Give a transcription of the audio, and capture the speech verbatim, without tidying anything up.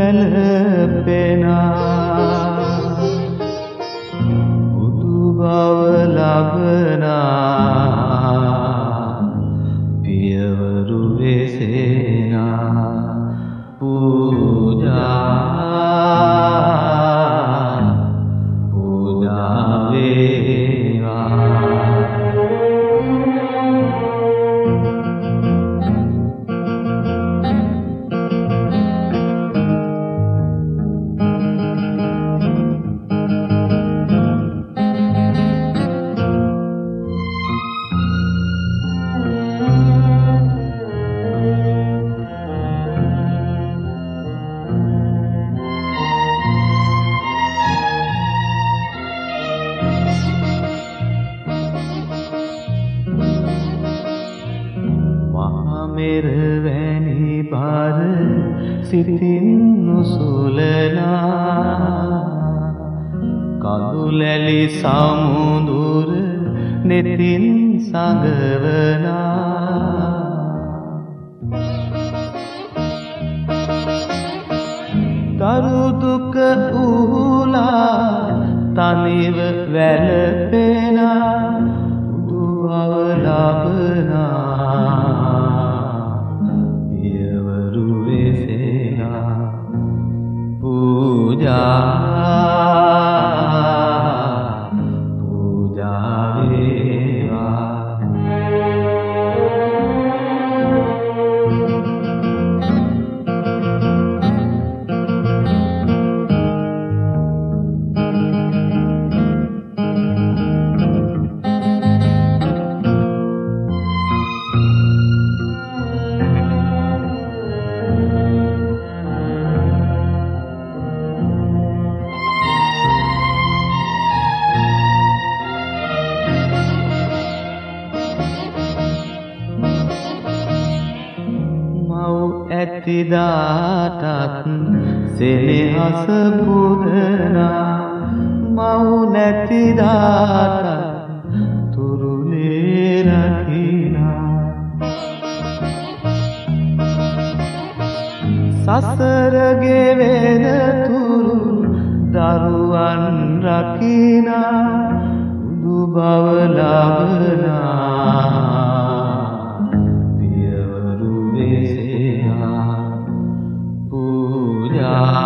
වැළපෙනා බුදු බව ලබනා පියවරු වෙසෙනා පූජා පූජා වේවා මෙරවැනි බර සිතින් නුසුලනා කඳුලැලි සමුදුර නෙතින් සඟවනා තරු දුක උහුලා තනිව වැළපෙනා බුදු බව ලබනා पूजा पूजा वेवा ඇතිදාටත් සෙනෙහස පුදනා මව් නැතිදාටත් තුරුලේ රකිනා සසර ගෙවෙන තුරු දරුවන් රකිනා බුදු බව ලබනා පියවරු වෙසෙනා पूजा